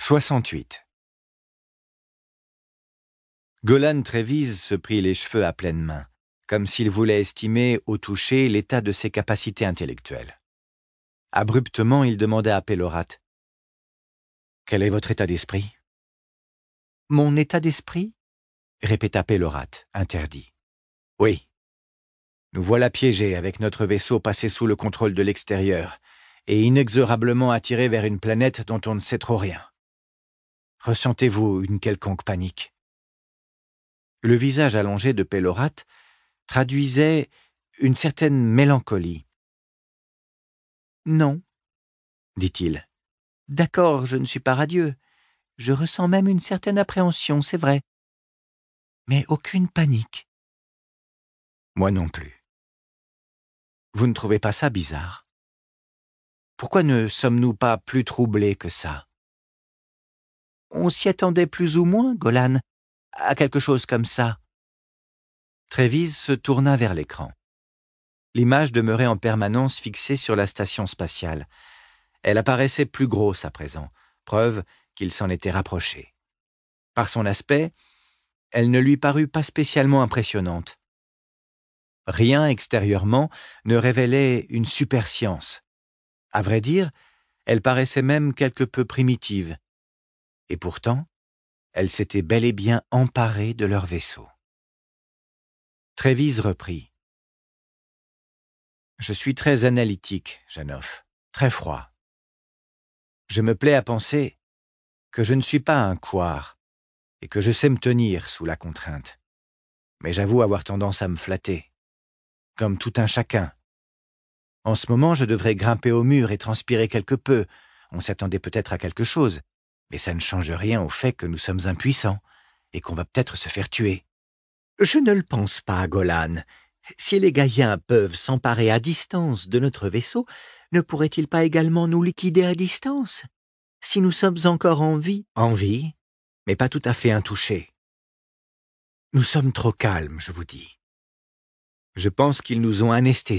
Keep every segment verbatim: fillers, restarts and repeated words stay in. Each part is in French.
soixante-huit. Golan Trévise se prit les cheveux à pleine main, comme s'il voulait estimer au toucher l'état de ses capacités intellectuelles. Abruptement, il demanda à Pélorat. « Quel est votre état d'esprit ?»« Mon état d'esprit ?» répéta Pélorat, interdit. « Oui. Nous voilà piégés avec notre vaisseau passé sous le contrôle de l'extérieur et inexorablement attirés vers une planète dont on ne sait trop rien. Ressentez-vous une quelconque panique ?» Le visage allongé de Pélorat traduisait une certaine mélancolie. « Non, dit-il. D'accord, je ne suis pas radieux. Je ressens même une certaine appréhension, c'est vrai. Mais aucune panique. » Moi non plus. Vous ne trouvez pas ça bizarre? Pourquoi ne sommes-nous pas plus troublés que ça? On s'y attendait plus ou moins, Golan, à quelque chose comme ça. Trévise se tourna vers l'écran. L'image demeurait en permanence fixée sur la station spatiale. Elle apparaissait plus grosse à présent, preuve qu'il s'en était rapproché. Par son aspect, elle ne lui parut pas spécialement impressionnante. Rien extérieurement ne révélait une superscience. À vrai dire, elle paraissait même quelque peu primitive. Et pourtant, elle s'était bel et bien emparée de leur vaisseau. Trévise reprit. « Je suis très analytique, Janov, très froid. Je me plais à penser que je ne suis pas un couard et que je sais me tenir sous la contrainte. Mais j'avoue avoir tendance à me flatter, comme tout un chacun. En ce moment, je devrais grimper au mur et transpirer quelque peu. On s'attendait peut-être à quelque chose, mais ça ne change rien au fait que nous sommes impuissants et qu'on va peut-être se faire tuer. »« Je ne le pense pas, Golan. Si les Gaïens peuvent s'emparer à distance de notre vaisseau, ne pourraient-ils pas également nous liquider à distance? Si nous sommes encore en vie... »« En vie, mais pas tout à fait intouchés. Nous sommes trop calmes, je vous dis. Je pense qu'ils nous ont anesthésiés. »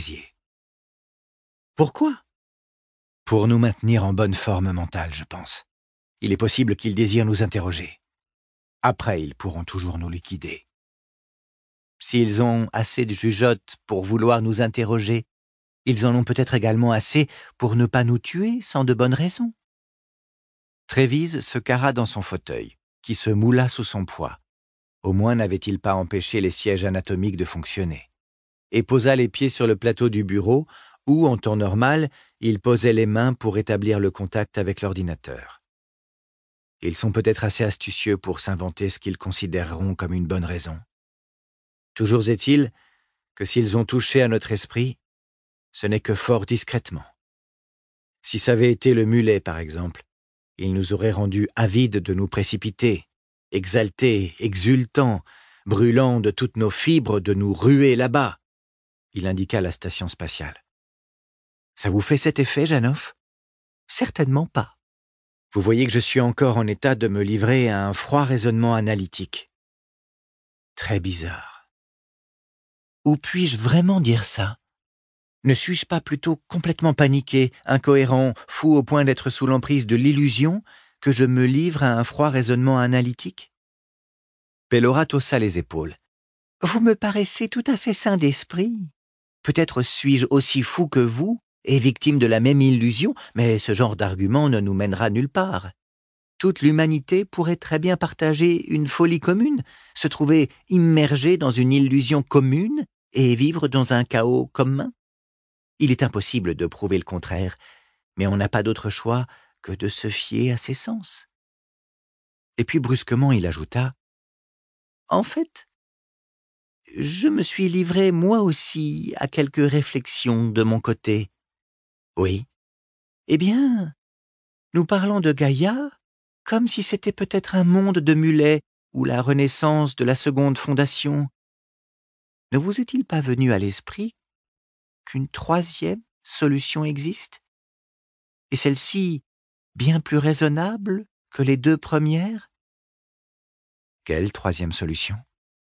« Pourquoi ?»« Pour nous maintenir en bonne forme mentale, je pense. Il est possible qu'ils désirent nous interroger. Après, ils pourront toujours nous liquider. S'ils ont assez de jugeote pour vouloir nous interroger, ils en ont peut-être également assez pour ne pas nous tuer sans de bonnes raisons. » Trévise se carra dans son fauteuil, qui se moula sous son poids. Au moins n'avait-il pas empêché les sièges anatomiques de fonctionner. Et posa les pieds sur le plateau du bureau, où, en temps normal, il posait les mains pour établir le contact avec l'ordinateur. Ils sont peut-être assez astucieux pour s'inventer ce qu'ils considéreront comme une bonne raison. Toujours est-il que s'ils ont touché à notre esprit, ce n'est que fort discrètement. Si ça avait été le mulet, par exemple, ils nous auraient rendus avides de nous précipiter, exaltés, exultants, brûlant de toutes nos fibres de nous ruer là-bas. Il indiqua la station spatiale. Ça vous fait cet effet, Janov? Certainement pas. Vous voyez que je suis encore en état de me livrer à un froid raisonnement analytique. Très bizarre. Ou puis-je vraiment dire ça? Ne suis-je pas plutôt complètement paniqué, incohérent, fou au point d'être sous l'emprise de l'illusion que je me livre à un froid raisonnement analytique? Pélorat haussa les épaules. Vous me paraissez tout à fait sain d'esprit. Peut-être suis-je aussi fou que vous, et victime de la même illusion, mais ce genre d'argument ne nous mènera nulle part. Toute l'humanité pourrait très bien partager une folie commune, se trouver immergée dans une illusion commune et vivre dans un chaos commun. Il est impossible de prouver le contraire, mais on n'a pas d'autre choix que de se fier à ses sens. Et puis brusquement il ajouta « En fait, je me suis livré moi aussi à quelques réflexions de mon côté. » « Oui. Eh bien, nous parlons de Gaïa comme si c'était peut-être un monde de mulets ou la renaissance de la seconde fondation. Ne vous est-il pas venu à l'esprit qu'une troisième solution existe? Et celle-ci bien plus raisonnable que les deux premières? » Quelle troisième solution?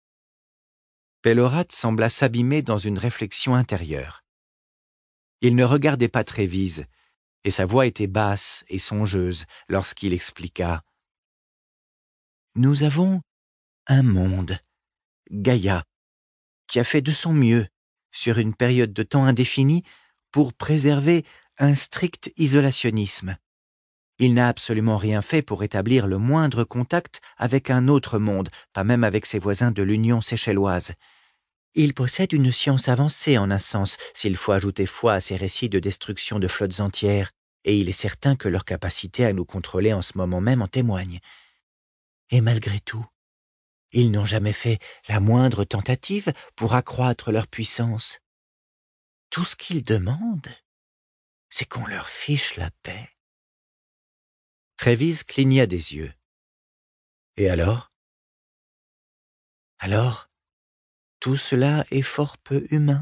Pélorat sembla s'abîmer dans une réflexion intérieure. Il ne regardait pas Trévise, et sa voix était basse et songeuse lorsqu'il expliqua Nous avons un monde, Gaïa, qui a fait de son mieux, sur une période de temps indéfinie, pour préserver un strict isolationnisme. Il n'a absolument rien fait pour établir le moindre contact avec un autre monde, pas même avec ses voisins de l'Union séchelloise. Il possède une science avancée en un sens, s'il faut ajouter foi à ses récits de destruction de flottes entières, et il est certain que leur capacité à nous contrôler en ce moment même en témoigne. Et malgré tout, ils n'ont jamais fait la moindre tentative pour accroître leur puissance. Tout ce qu'ils demandent, c'est qu'on leur fiche la paix. Trévise cligna des yeux. Et alors? Alors, tout cela est fort peu humain.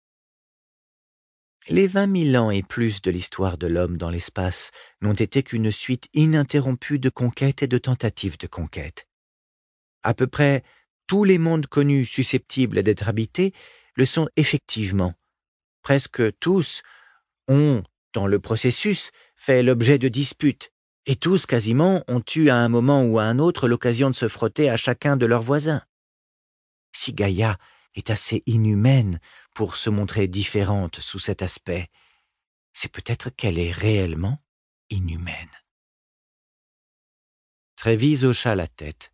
Les vingt mille ans et plus de l'histoire de l'homme dans l'espace n'ont été qu'une suite ininterrompue de conquêtes et de tentatives de conquête. À peu près tous les mondes connus susceptibles d'être habités le sont effectivement. Presque tous ont, dans le processus, fait l'objet de disputes, et tous quasiment ont eu à un moment ou à un autre l'occasion de se frotter à chacun de leurs voisins. Si Gaïa est assez inhumaine pour se montrer différente sous cet aspect, c'est peut-être qu'elle est réellement inhumaine. Trévise hocha la tête.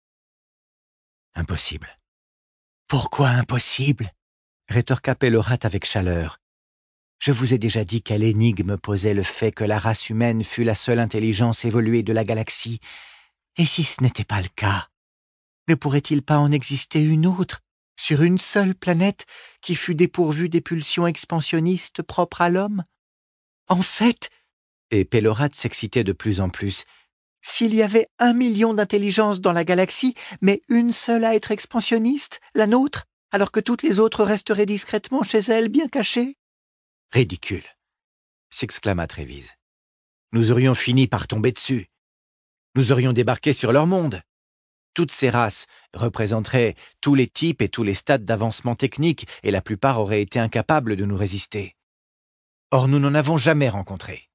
Impossible. Pourquoi impossible? Rétorqua Pélorat avec chaleur. Je vous ai déjà dit quelle énigme posait le fait que la race humaine fût la seule intelligence évoluée de la galaxie. Et si ce n'était pas le cas, ne pourrait-il pas en exister une autre, sur une seule planète qui fût dépourvue des pulsions expansionnistes propres à l'homme? En fait, et Pélorat s'excitait de plus en plus, s'il y avait un million d'intelligences dans la galaxie, mais une seule à être expansionniste, la nôtre, alors que toutes les autres resteraient discrètement chez elles, bien cachées? Ridicule, s'exclama Trévise. Nous aurions fini par tomber dessus. Nous aurions débarqué sur leur monde. Toutes ces races représenteraient tous les types et tous les stades d'avancement technique, et la plupart auraient été incapables de nous résister. Or, nous n'en avons jamais rencontré.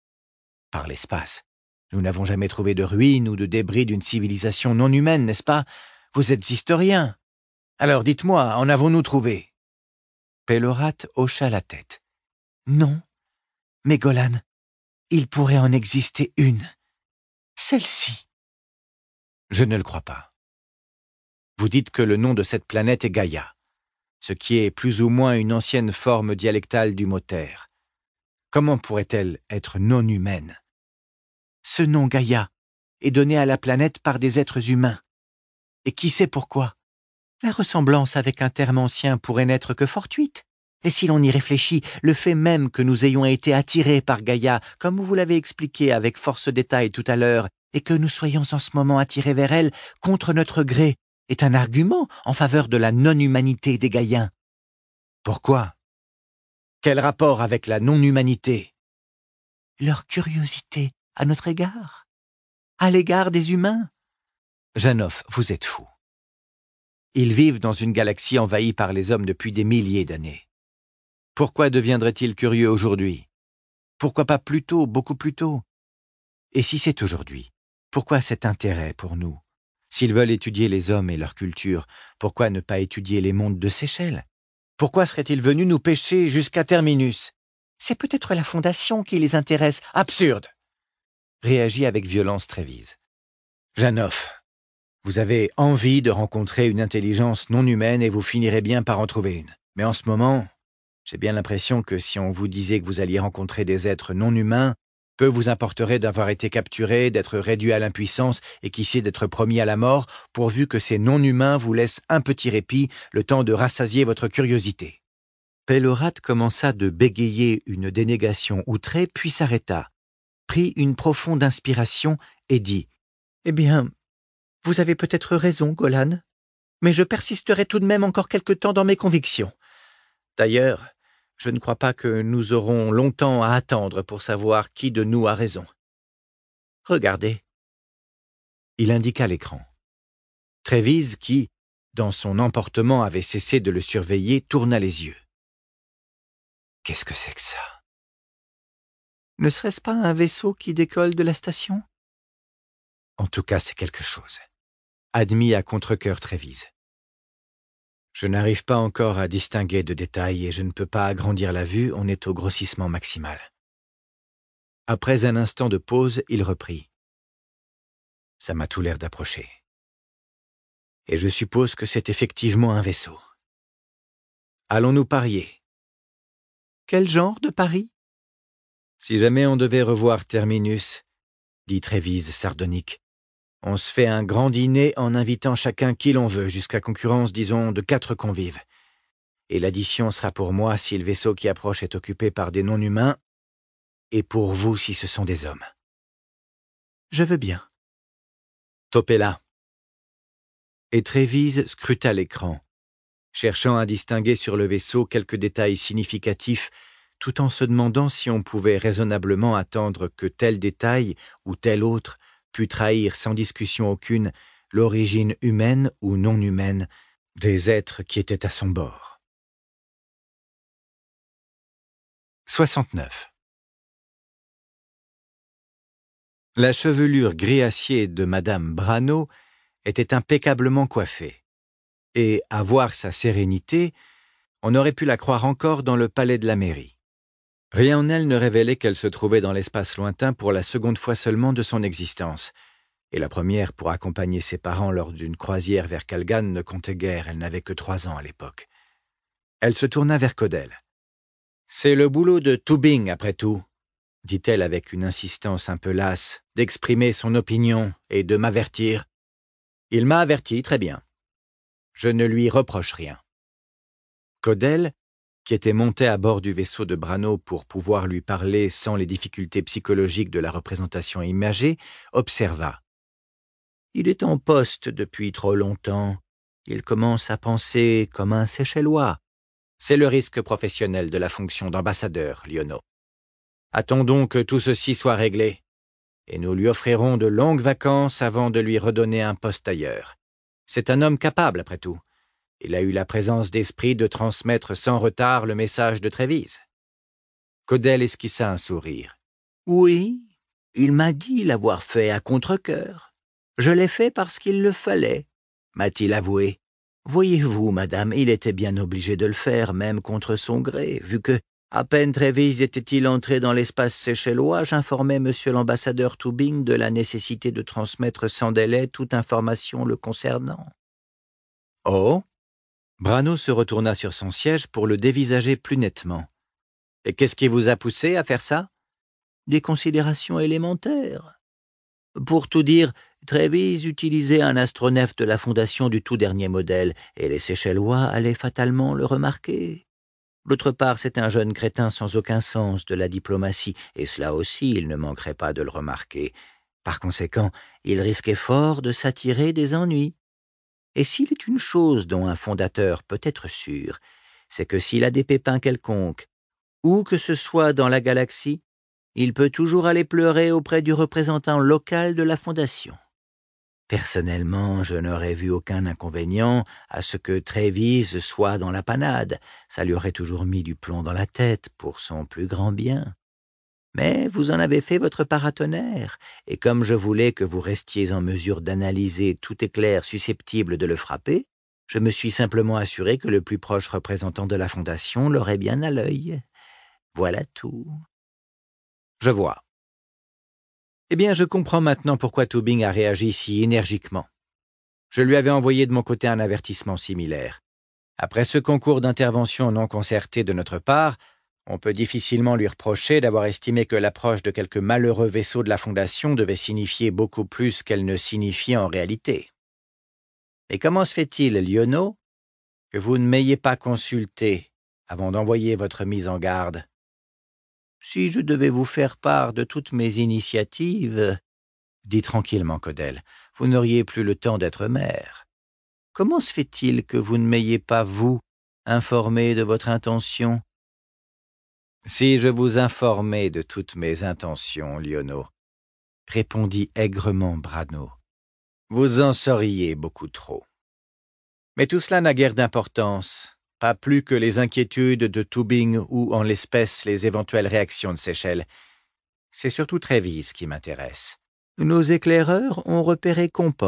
Par l'espace, nous n'avons jamais trouvé de ruines ou de débris d'une civilisation non humaine, n'est-ce pas? Vous êtes historien. Alors dites-moi, en avons-nous trouvé? Pélorat hocha la tête. Non, mais Golan, il pourrait en exister une. Celle-ci. Je ne le crois pas. Vous dites que le nom de cette planète est Gaïa, ce qui est plus ou moins une ancienne forme dialectale du mot terre. Comment pourrait-elle être non humaine? Ce nom Gaïa est donné à la planète par des êtres humains. Et qui sait pourquoi? La ressemblance avec un terme ancien pourrait n'être que fortuite. Et si l'on y réfléchit, le fait même que nous ayons été attirés par Gaïa, comme vous l'avez expliqué avec force détail tout à l'heure, et que nous soyons en ce moment attirés vers elle contre notre gré, est un argument en faveur de la non-humanité des Gaïens. Pourquoi? Quel rapport avec la non-humanité? Leur curiosité à notre égard, à l'égard des humains. Janov, vous êtes fou. Ils vivent dans une galaxie envahie par les hommes depuis des milliers d'années. Pourquoi deviendraient-ils curieux aujourd'hui? Pourquoi pas plus tôt, beaucoup plus tôt? Et si c'est aujourd'hui, pourquoi cet intérêt pour nous? S'ils veulent étudier les hommes et leur culture, pourquoi ne pas étudier les mondes de Séchelles? Pourquoi seraient-ils venus nous pêcher jusqu'à Terminus? C'est peut-être la fondation qui les intéresse. Absurde! Réagit avec violence Trévise. Janov, vous avez envie de rencontrer une intelligence non humaine et vous finirez bien par en trouver une. Mais en ce moment, j'ai bien l'impression que si on vous disait que vous alliez rencontrer des êtres non humains, peu vous importerait d'avoir été capturé, d'être réduit à l'impuissance et qui sait d'être promis à la mort, pourvu que ces non-humains vous laissent un petit répit, le temps de rassasier votre curiosité. Pélorat commença de bégayer une dénégation outrée, puis s'arrêta, prit une profonde inspiration et dit « Eh bien, vous avez peut-être raison, Golan, mais je persisterai tout de même encore quelque temps dans mes convictions. D'ailleurs, je ne crois pas que nous aurons longtemps à attendre pour savoir qui de nous a raison. Regardez. » Il indiqua l'écran. Trévise, qui, dans son emportement, avait cessé de le surveiller, tourna les yeux. Qu'est-ce que c'est que ça? Ne serait-ce pas un vaisseau qui décolle de la station? En tout cas, c'est quelque chose. admis à contre-cœur Trévise. Je n'arrive pas encore à distinguer de détails et je ne peux pas agrandir la vue, on est au grossissement maximal. Après un instant de pause, il reprit. Ça m'a tout l'air d'approcher. Et je suppose que c'est effectivement un vaisseau. Allons-nous parier? Quel genre de pari? Si jamais on devait revoir Terminus, dit Trévise sardonique, on se fait un grand dîner en invitant chacun qui l'on veut, jusqu'à concurrence, disons, de quatre convives. Et l'addition sera pour moi si le vaisseau qui approche est occupé par des non-humains, et pour vous si ce sont des hommes. Je veux bien. Topez là. Et Trévise scruta l'écran, cherchant à distinguer sur le vaisseau quelques détails significatifs, tout en se demandant si on pouvait raisonnablement attendre que tel détail ou tel autre pût trahir sans discussion aucune l'origine humaine ou non humaine des êtres qui étaient à son bord. soixante-neuf. La chevelure gris-acier de Madame Brano était impeccablement coiffée, et, à voir sa sérénité, on aurait pu la croire encore dans le palais de la mairie. Rien en elle ne révélait qu'elle se trouvait dans l'espace lointain pour la seconde fois seulement de son existence, et la première pour accompagner ses parents lors d'une croisière vers Calgan ne comptait guère, elle n'avait que trois ans à l'époque. Elle se tourna vers Caudel. « C'est le boulot de Tubing, après tout, » dit-elle avec une insistance un peu lasse, d'exprimer son opinion et de m'avertir. Il m'a averti, très bien. Je ne lui reproche rien. Caudel, qui était monté à bord du vaisseau de Brano pour pouvoir lui parler sans les difficultés psychologiques de la représentation imagée, observa. Il est en poste depuis trop longtemps. Il commence à penser comme un Séchellois. C'est le risque professionnel de la fonction d'ambassadeur, Lionneau. Attendons que tout ceci soit réglé, et nous lui offrirons de longues vacances avant de lui redonner un poste ailleurs. C'est un homme capable, après tout. Il a eu la présence d'esprit de transmettre sans retard le message de Trévise. Caudel esquissa un sourire. « Oui, il m'a dit l'avoir fait à contre-cœur. Je l'ai fait parce qu'il le fallait, m'a-t-il avoué. Voyez-vous, madame, il était bien obligé de le faire, même contre son gré, vu que, à peine Trévise était-il entré dans l'espace séchellois, j'informais monsieur l'ambassadeur Tubing de la nécessité de transmettre sans délai toute information le concernant. » Oh? Brano se retourna sur son siège pour le dévisager plus nettement. « Et qu'est-ce qui vous a poussé à faire ça? » Des considérations élémentaires. Pour tout dire, Trévise utilisait un astronef de la fondation du tout dernier modèle, et les Séchellois allaient fatalement le remarquer. D'autre part, c'est un jeune crétin sans aucun sens de la diplomatie, et cela aussi, il ne manquerait pas de le remarquer. Par conséquent, il risquait fort de s'attirer des ennuis. Et s'il est une chose dont un fondateur peut être sûr, c'est que s'il a des pépins quelconques, où que ce soit dans la galaxie, il peut toujours aller pleurer auprès du représentant local de la fondation. Personnellement, je n'aurais vu aucun inconvénient à ce que Trévise soit dans la panade. Ça lui aurait toujours mis du plomb dans la tête pour son plus grand bien. Mais vous en avez fait votre paratonnerre, et comme je voulais que vous restiez en mesure d'analyser tout éclair susceptible de le frapper, je me suis simplement assuré que le plus proche représentant de la Fondation l'aurait bien à l'œil. Voilà tout. Je vois. Eh bien, je comprends maintenant pourquoi Tubing a réagi si énergiquement. Je lui avais envoyé de mon côté un avertissement similaire. Après ce concours d'intervention non concerté de notre part, on peut difficilement lui reprocher d'avoir estimé que l'approche de quelques malheureux vaisseaux de la Fondation devait signifier beaucoup plus qu'elle ne signifiait en réalité. Et comment se fait-il, Lionneau, que vous ne m'ayez pas consulté avant d'envoyer votre mise en garde? Si je devais vous faire part de toutes mes initiatives, dit tranquillement Caudel, vous n'auriez plus le temps d'être maire. Comment se fait-il que vous ne m'ayez pas, vous, informé de votre intention? Si je vous informais de toutes mes intentions, Lionneau, répondit aigrement Brano, vous en sauriez beaucoup trop. Mais tout cela n'a guère d'importance, pas plus que les inquiétudes de Tubing ou, en l'espèce, les éventuelles réactions de Seychelles. C'est surtout Trévise qui m'intéresse. Nos éclaireurs ont repéré Comport,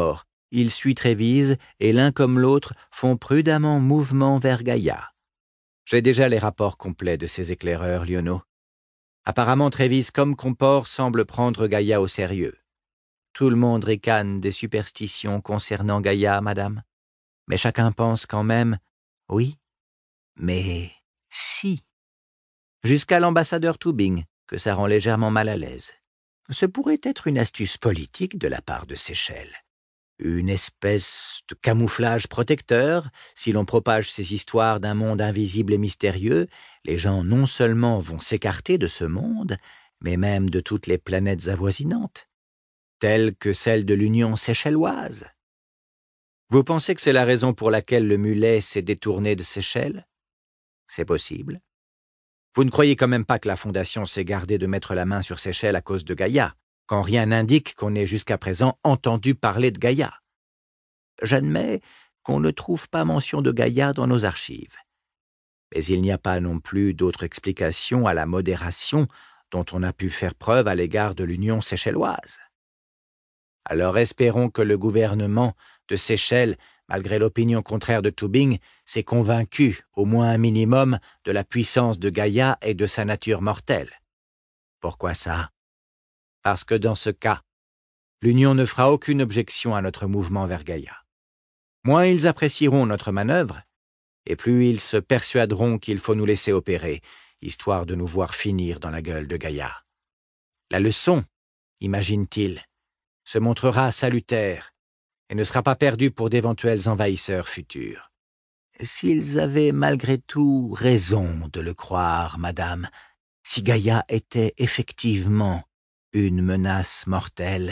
il suit Trévise et l'un comme l'autre font prudemment mouvement vers Gaïa. J'ai déjà les rapports complets de ces éclaireurs, Lionneau. Apparemment, Trévise comme Comport semble prendre Gaïa au sérieux. Tout le monde ricane des superstitions concernant Gaïa, madame. Mais chacun pense quand même, oui, mais si. Jusqu'à l'ambassadeur Tubing, que ça rend légèrement mal à l'aise. Ce pourrait être une astuce politique de la part de Seychelles. Une espèce de camouflage protecteur. Si l'on propage ces histoires d'un monde invisible et mystérieux, les gens non seulement vont s'écarter de ce monde, mais même de toutes les planètes avoisinantes, telles que celle de l'Union séchelloise. Vous pensez que c'est la raison pour laquelle le mulet s'est détourné de Seychelles? C'est possible. Vous ne croyez quand même pas que la Fondation s'est gardée de mettre la main sur Seychelles à cause de Gaïa, quand rien n'indique qu'on ait jusqu'à présent entendu parler de Gaïa. J'admets qu'on ne trouve pas mention de Gaïa dans nos archives. Mais il n'y a pas non plus d'autre explication à la modération dont on a pu faire preuve à l'égard de l'Union séchelloise. Alors espérons que le gouvernement de Seychelles, malgré l'opinion contraire de Tubing, s'est convaincu, au moins un minimum, de la puissance de Gaïa et de sa nature mortelle. Pourquoi ça? Parce que dans ce cas, l'Union ne fera aucune objection à notre mouvement vers Gaïa. Moins ils apprécieront notre manœuvre, et plus ils se persuaderont qu'il faut nous laisser opérer, histoire de nous voir finir dans la gueule de Gaïa. La leçon, imagine-t-il, se montrera salutaire et ne sera pas perdue pour d'éventuels envahisseurs futurs. S'ils avaient malgré tout raison de le croire, madame, si Gaïa était effectivement une menace mortelle.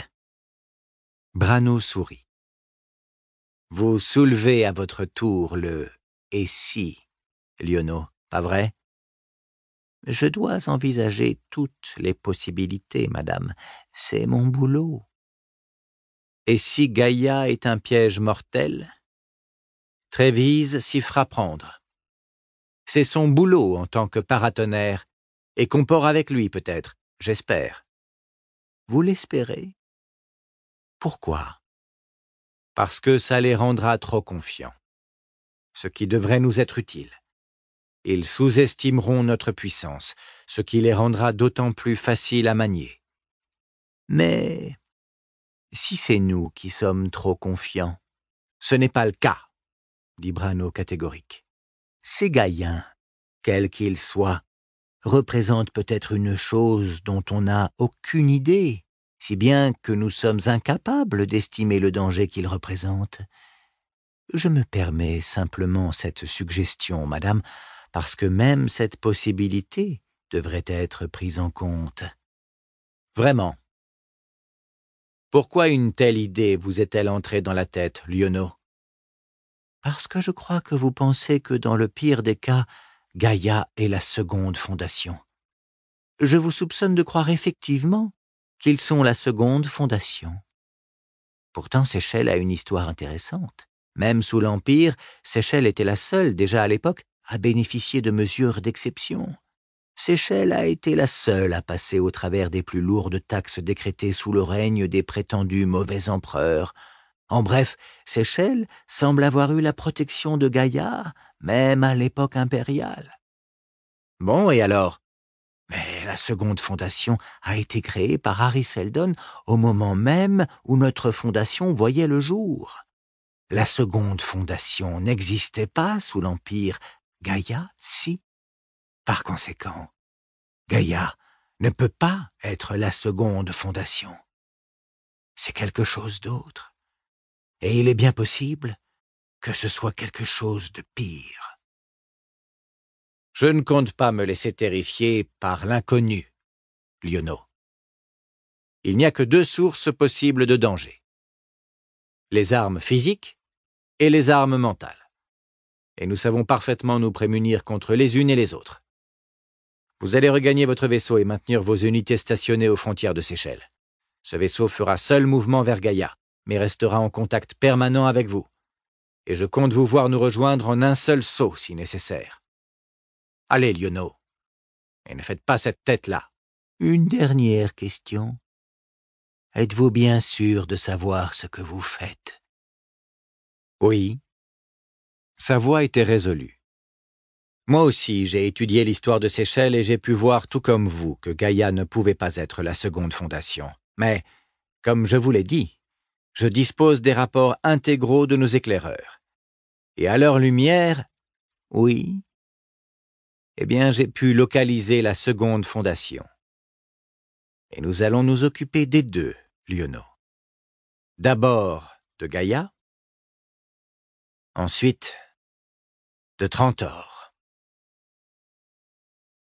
Brano sourit. Vous soulevez à votre tour le « et si », Lionneau, pas vrai? Je dois envisager toutes les possibilités, madame. C'est mon boulot. Et si Gaïa est un piège mortel, Trévise s'y fera prendre. C'est son boulot en tant que paratonnerre, et Comport avec lui peut-être, j'espère. Vous l'espérez? Pourquoi? Parce que ça les rendra trop confiants, ce qui devrait nous être utile. Ils sous-estimeront notre puissance, ce qui les rendra d'autant plus faciles à manier. Mais si c'est nous qui sommes trop confiants, ce n'est pas le cas, dit Brano catégorique. Ces Gaïens, quels qu'ils soient, représentent peut-être une chose dont on n'a aucune idée, si bien que nous sommes incapables d'estimer le danger qu'ils représentent. Je me permets simplement cette suggestion, madame, parce que même cette possibilité devrait être prise en compte. Vraiment. Pourquoi une telle idée vous est-elle entrée dans la tête, Lionneau? Parce que je crois que vous pensez que dans le pire des cas, Gaïa est la seconde fondation. Je vous soupçonne de croire effectivement qu'ils sont la seconde fondation. Pourtant, Seychelles a une histoire intéressante. Même sous l'Empire, Seychelles était la seule, déjà à l'époque, à bénéficier de mesures d'exception. Seychelles a été la seule à passer au travers des plus lourdes taxes décrétées sous le règne des prétendus mauvais empereurs. En bref, Seychelles semble avoir eu la protection de Gaïa, même à l'époque impériale. Bon, et alors? Mais la seconde fondation a été créée par Harry Seldon au moment même où notre fondation voyait le jour. La seconde fondation n'existait pas sous l'Empire. Gaïa, si. Par conséquent, Gaïa ne peut pas être la seconde fondation. C'est quelque chose d'autre. Et il est bien possible que ce soit quelque chose de pire. Je ne compte pas me laisser terrifier par l'inconnu, Lionneau. Il n'y a que deux sources possibles de danger. Les armes physiques et les armes mentales. Et nous savons parfaitement nous prémunir contre les unes et les autres. Vous allez regagner votre vaisseau et maintenir vos unités stationnées aux frontières de Seychelles. Ce vaisseau fera seul mouvement vers Gaïa, mais restera en contact permanent avec vous. Et je compte vous voir nous rejoindre en un seul saut, si nécessaire. Allez, Lionneau, et ne faites pas cette tête-là. Une dernière question. Êtes-vous bien sûr de savoir ce que vous faites? Oui. Sa voix était résolue. Moi aussi, j'ai étudié l'histoire de Seychelles et j'ai pu voir, tout comme vous, que Gaïa ne pouvait pas être la seconde fondation. Mais, comme je vous l'ai dit, je dispose des rapports intégraux de nos éclaireurs. Et à leur lumière, oui, eh bien, j'ai pu localiser la seconde fondation. Et nous allons nous occuper des deux, Lionneau. D'abord de Gaïa, ensuite de Trantor.